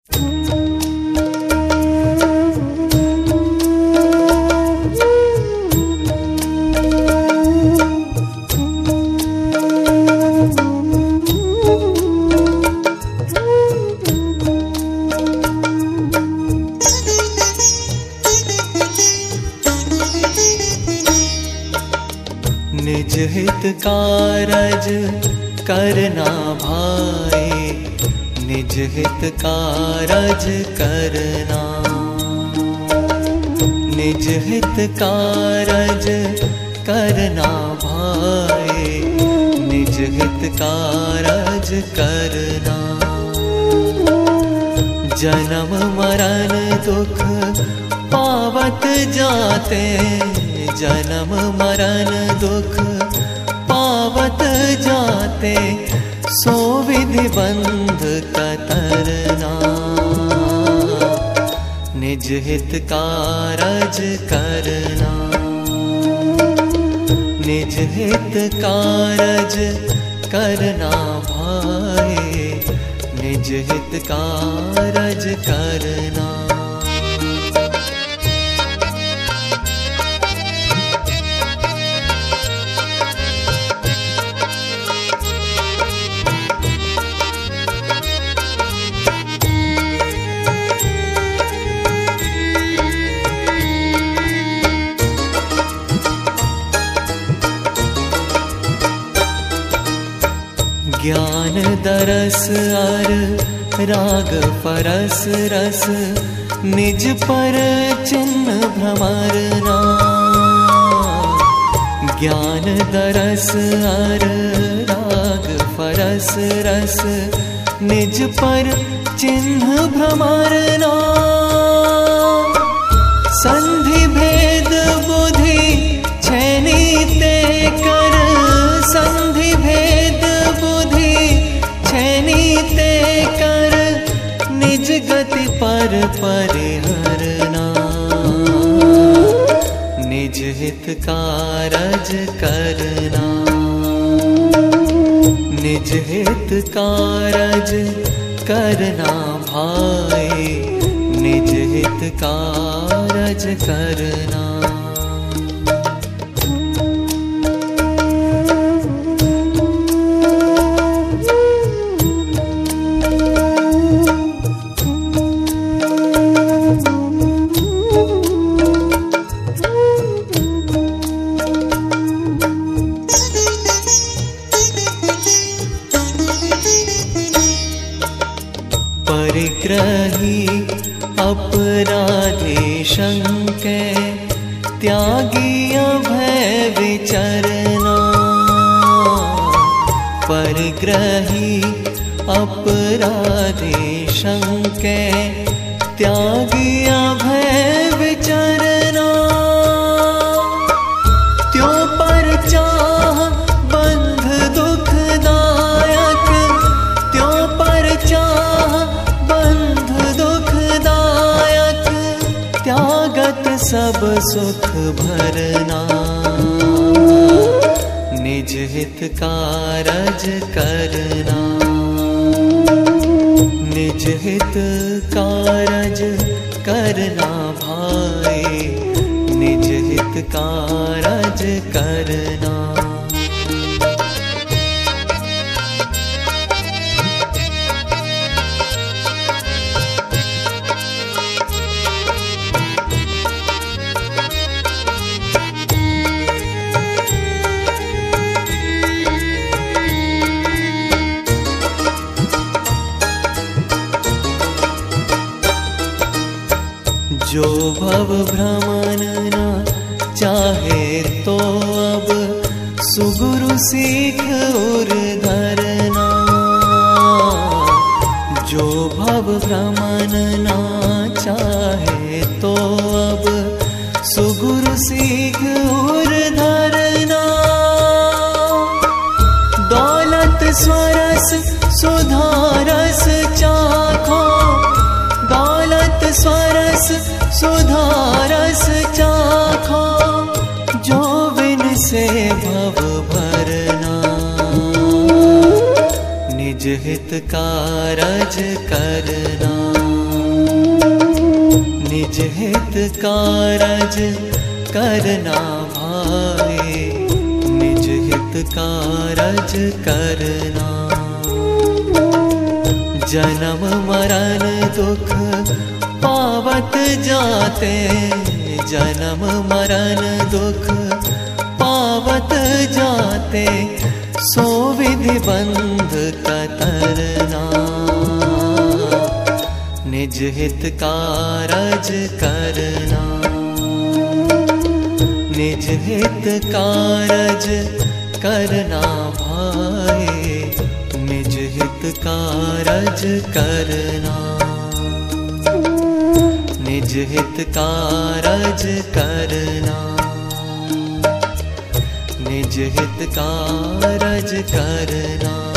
निज हित कारज करना भाई, निज हित कारज करना, निज हित कारज करना भाई, निज हित कारज करना। जन्म मरण दुख पावत जाते, जन्म मरण दुख पावत जाते, सो विधि बंध कतरना। निज हित कारज करना, निज हित कारज करना भाई, निज हित कारज करना। ज्ञान दरस अर राग परस रस, निज पर चिन्ह भ्रमरना। ज्ञान दरस अर राग परस रस, निज पर चिन्ह भ्रमरना। संधि भेद बुद्धि छैनी ते कर, संधि भेद बुद्धि छैनी ते कर, निज गति पर परिहरना। निज हित कारज करना, निज हित कारज करना भाई, निज हित कारज करना। परिग्रही अपराधी शंके, त्यागी अभय विचरना। परिग्रही अपराधी शंके, त्यागी अभय विचरना। त्यों पर चाह बंध दुखदायक, त्यों पर चाह बंध दुखदायक, त्यागत सब सुख भरना। निज हित कारज करना, निज हित कारज करना भाई, निज हित कारज करना। जो भव भ्रमण न चाहे तो अब, सुगुरु सीख और धरना। जो भव भ्रमण न चाहे तो अब, सुगुरु सीख और धरना। दौलत स्वरस सुधारस चाखो, दौलत स्वरस सुधारस चाखो, जो बिन से भव भरना। निज हित कारज करना, निज हित कारज करना भाए, निज हित कारज करना। जन्म मरण दुख पावत जाते, जन्म मरण दुख पावत जाते, सो विधि बंध कतरना। निज हित कारज करना, निज हित कारज करना भाए, निज हित कारज करना। निज हित कारज करना, निज हित कारज करना।